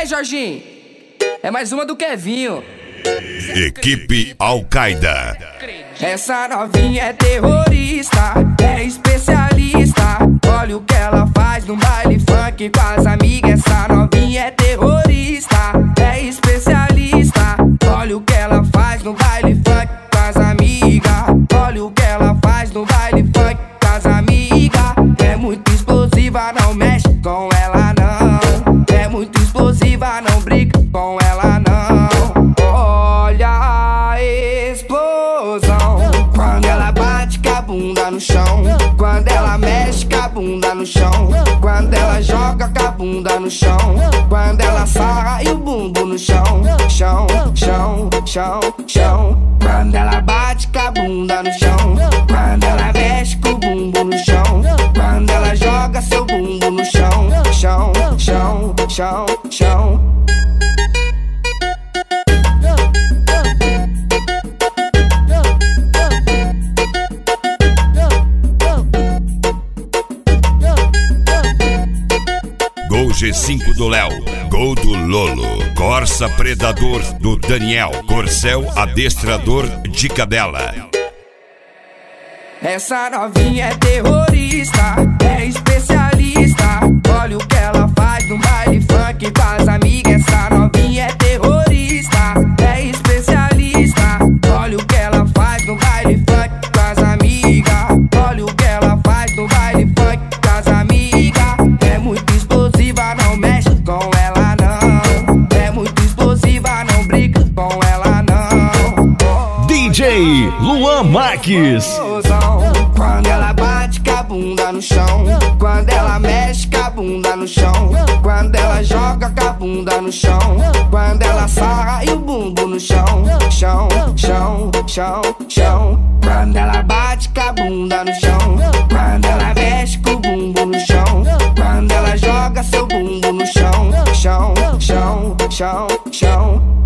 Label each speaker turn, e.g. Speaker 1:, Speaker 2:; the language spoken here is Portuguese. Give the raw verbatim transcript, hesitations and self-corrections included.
Speaker 1: aí, Jorginho? É mais uma do Kevinho.
Speaker 2: Equipe Al-Qaeda.
Speaker 1: Essa novinha é terrorista, é especialista. Olha o que ela faz no baile funk com as amigas. Essa novinha é terrorista, é especialista. Olha o que ela faz no baile funk com as amigas. Olha o que ela faz no baile funk com as amigas. É muito explosiva, não mexe com ela não. É muito explosiva, não brinca com ela não. Olha a explosão quando ela bate com a bunda no chão, quando ela mexe com a bunda no chão, quando ela joga com a bunda no chão, quando ela sarra e o bumbum no chão, chão, chão, chão, chão. Quando ela bate com a bunda no chão, quando ela mexe com o bumbum no chão, quando ela joga seu bumbum no chão, chão, chão, chão, chão.
Speaker 2: Gol G cinco do Léo, gol do Lolo, Corsa Predador do Daniel, Corcel Adestrador de Cadela.
Speaker 1: Essa novinha é terrorista, é especialista. Olha o que ela faz no baile funk com as amigas. Essa novinha é terrorista, é especialista. Olha o que ela faz no baile funk com as amigas. Olha o que ela faz no baile funk com as amigas. É muito explosiva, não mexe com ela não. É muito explosiva, não brinca com ela não.
Speaker 3: D J Luan Marques.
Speaker 1: Quando ela bate com a bunda no chão, quando ela mexe com a bunda no chão, quando ela joga com a bunda no chão, quando ela sarra e o bumbum no chão, chão, chão, chão, chão. Quando ela bate com a bunda no chão, quando ela mexe com o bumbum no chão, quando ela joga seu bumbum no chão, chão, chão, chão, chão.